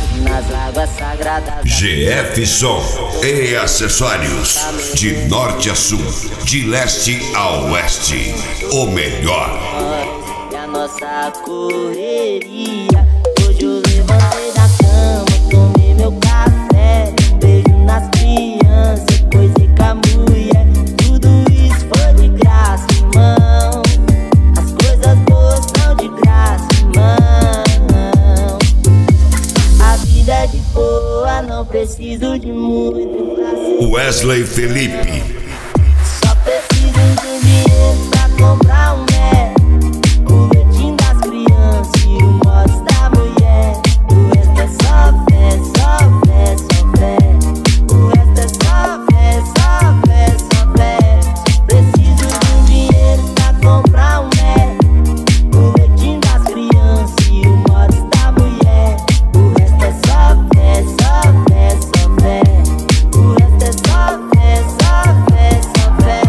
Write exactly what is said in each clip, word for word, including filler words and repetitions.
nas águas sagradas. G F Som e acessórios, de norte a sul, de leste a oeste, o melhor. É a nossa correria. Hoje eu levantei da cama, tomei meu café, beijo nas crianças, coisei com a mulher. Tudo isso foi de graça, irmão. As coisas boas são de graça, irmão. A vida é de boa, não preciso de muito pra ser. Wesley Felipe. Só preciso de um dinheiro pra comprar um Mac, o leitinho das crianças e o mods da mulher. O resto é só fé, só fé, só fé. O resto é só fé, só fé, só fé. Preciso de um dinheiro pra comprar um Mac, o leitinho das crianças e o mods da mulher. O resto é só fé, só fé, só fé. O resto é só fé, só fé, só fé.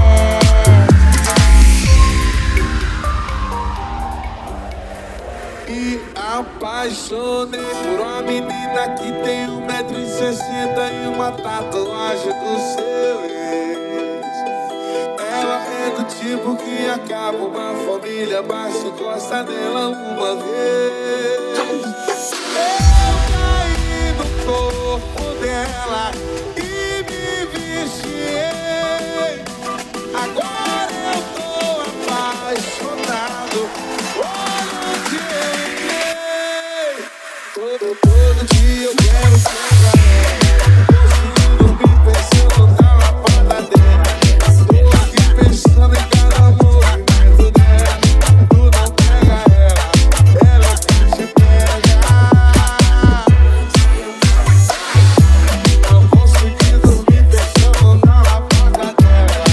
Me apaixonei por uma menina que tem um metro e sessenta e uma tatuagem do seu ex. Ela é do tipo que acaba uma família, basta encostar nela uma vez. Eu caí no corpo dela e me viciei. Agora eu tô apaixonado. Olha onde eu errei. Todo, todo dia eu quero ser ela. Consigo dormir pensando na lapada dela. Tô aqui pensando em cada movimento dela. Tu não pega ela, ela que te pega. Não consegui dormir pensando na lapada dela.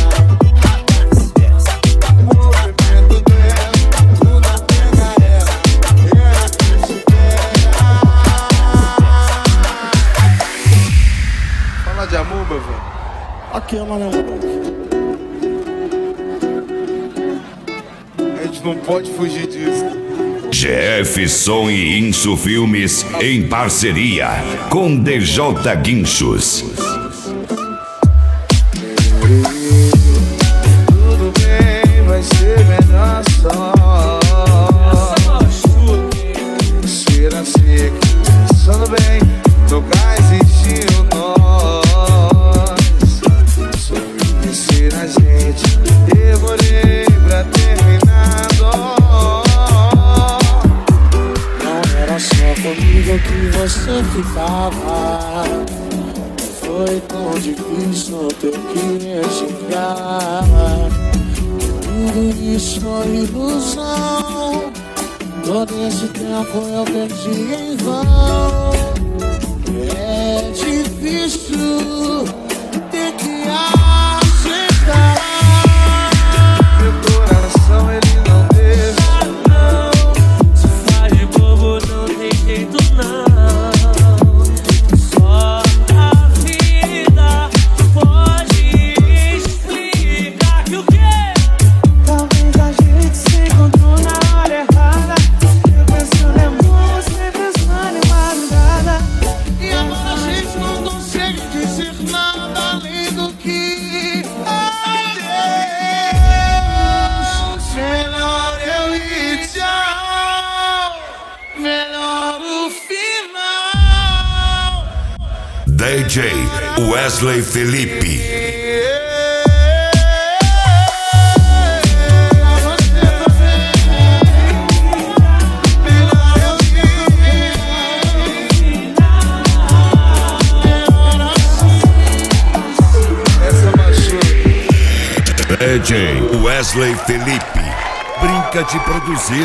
O movimento dela, tu não pega ela, ela que te pega. Fala de amor, meu velho. Aqui é uma lembrança. A gente não pode fugir disso. G F Som e Inso Filmes em parceria com D J Guinchos. Tudo bem, vai ser melhor só. Ser assim, pensando bem, tocar existiu nós. Sobre vencer a gente, demorei pra terminar. Dó. Não era só comigo que você ficava. Foi tão difícil ter que me enxergar. Tudo isso foi ilusão. Todo esse tempo eu perdi em vão. É difícil ter que aceitar. Meu coração ele não deixa. Não, se faz de bobo, não tem jeito não. Só a vida pode explicar que o quê? Talvez a gente se encontrou na hora errada. Eu pensando em amor, você pensando em madrugada. E agora a gente não consegue dizer nada além do que adeus. Melhor eu ir, tchau. Melhor o final. D J Wesley Felipe. Essa machuca. D J Wesley Felipe. Brinca de produzir.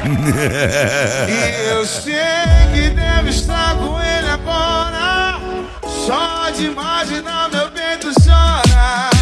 E eu sei que deve estar com ele agora. Só de imaginar meu peito chora.